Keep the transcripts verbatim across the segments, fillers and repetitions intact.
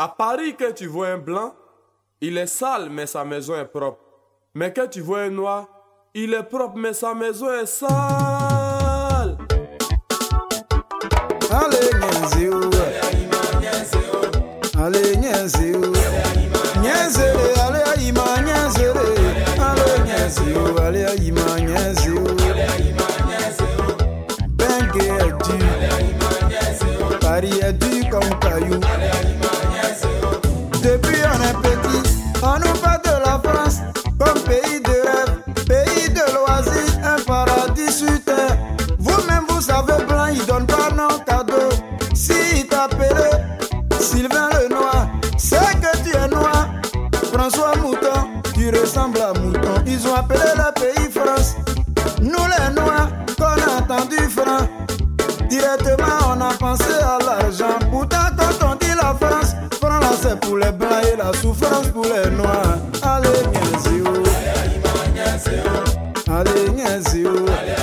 À Paris, quand tu vois un blanc, il est sale, mais sa maison est propre. Mais quand tu vois un noir, il est propre, mais sa maison est sale. Allez, Nyenzio. Allez, Nyenzio. Nyenzere, allez, Aïma, Nyenzere. Allez, Nyenzio, allez, Aïma, Nyenzio. Bengue est dur. Paris est dur comme caillou. Depuis on est petit, on nous parle de la France comme pays de rêve, pays de loisirs, un paradis sur terre. Vous-même vous savez blanc, il donne pas non cadeau. Si il t'appelait Sylvain le Noir, c'est que tu es noir. François Mouton, tu ressembles à Mouton. Ils ont appelé le pays France. Nous les noirs, qu'on a entendu franc. Directement on a pensé à l'argent. Pourtant quand on dit la France, France là c'est pour les blancs et la souffrance pour les noirs. Allez Nyenzio. Allez Nyenzio.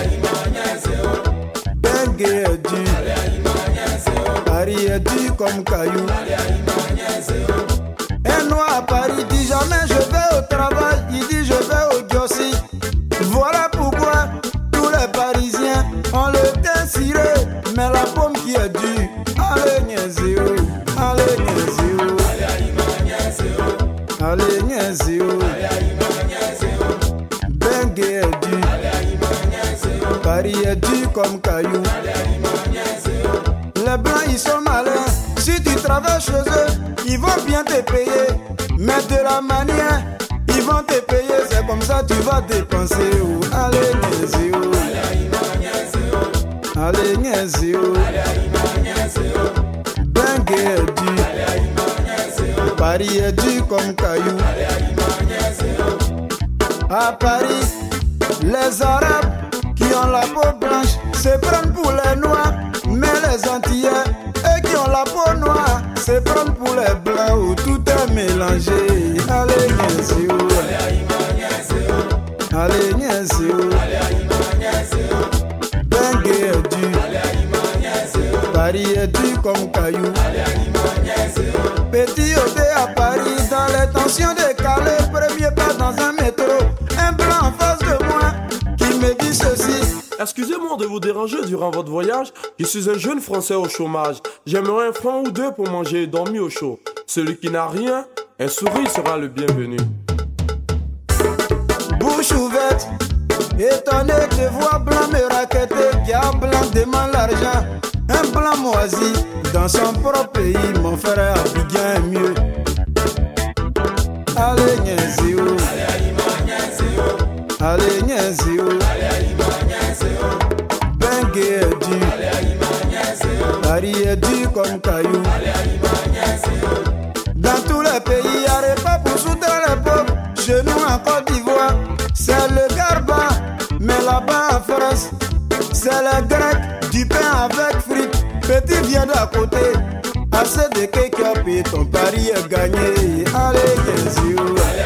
Bengue est dur. Paris est dur comme caillou. Un noir à Paris dit jamais je vais au travail. Il dit je vais au Diossi. Voilà pourquoi tous les Parisiens ont le teint ciré, mais la pomme qui est dure. Allez Nyenzio. Allez Nyenzio. Allez Nyenzio. Bengue est dur. Paris est dur comme caillou. Les blancs ils sont malins. Si tu travailles chez eux, ils vont bien te payer. Mais de la manière, ils vont te payer. C'est comme ça tu vas dépenser. Allez Nyenzio. Allez Nyenzio. Bengue est dur. Paris est dur comme caillou. À Paris, les Arabes qui ont la peau blanche se prennent pour les noirs. Mais les Antillais, eux qui ont la peau noire, se prennent pour les blancs où tout est mélangé. Allez Nyenzio. Allez Nyenzio. Bengue est dur. Paris est dur comme caillou. Petit hôtel à Paris, dans les tensions décalées, premier pas dans un métro, un blanc en face de moi qui me dit ceci. Excusez-moi de vous déranger durant votre voyage. Je suis un jeune Français au chômage. J'aimerais un franc ou deux pour manger et dormir au chaud. Celui qui n'a rien, un sourire sera le bienvenu. Bouche ouverte, étonné de voir blanc me raqueter, car blanc demande l'argent. Un blanc moisi dans son propre pays, mon frère Abidjan est mieux. Allez Nyenzio. Allez Nyenzio. Bengue est dur. Paris est dur comme caillou. Dans tous les pays, y'a des pas pour soutenir les pauvres. Chez nous en Côte d'Ivoire, c'est le garba. Mais là-bas en France, c'est les Grecs. Du pain avec frites, petit vient d'à côté. Assez de cake-up et ton pari est gagné. Allez Nyenzio.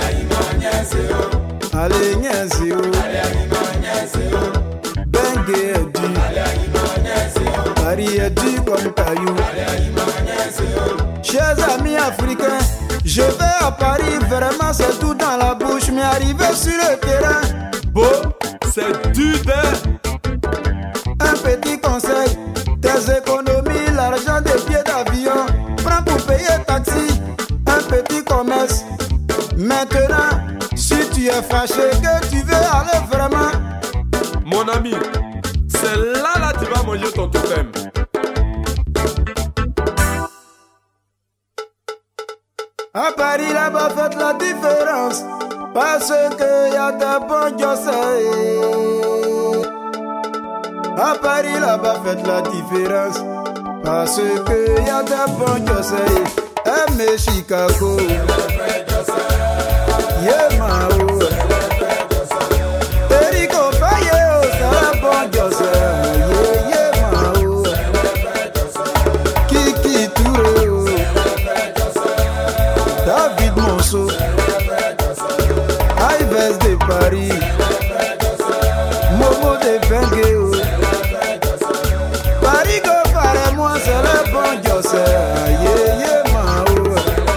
Allez Nyenzio. Bengue est dur. Paris est dur comme caillou. Chers amis africains, je vais à Paris, vraiment c'est tout dans la bouche. Mais arrivé sur le terrain, Beau, c'est du d'air. un petit conseil, tes économies, l'argent des billets d'avion, prends pour payer taxi, un petit commerce. Maintenant, si tu es fâché que tu veux aller vraiment, Mon ami, c'est là là tu vas manger ton totem. à Paris là-bas faites la différence, parce que y a des bons gosses. À Paris là-bas faites la différence, parce que y a des bons gosses. Aimez Chicago, yeah Mao, Erico Faye, c'est la bonne gosse. Yeah yeah Mao, Kiki Touré, David Monceau, Ives de Paris, Momo de Bengue. Paris go pare moi c'est le bon gosse. Yeah yeah Mao.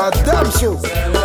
à Damso.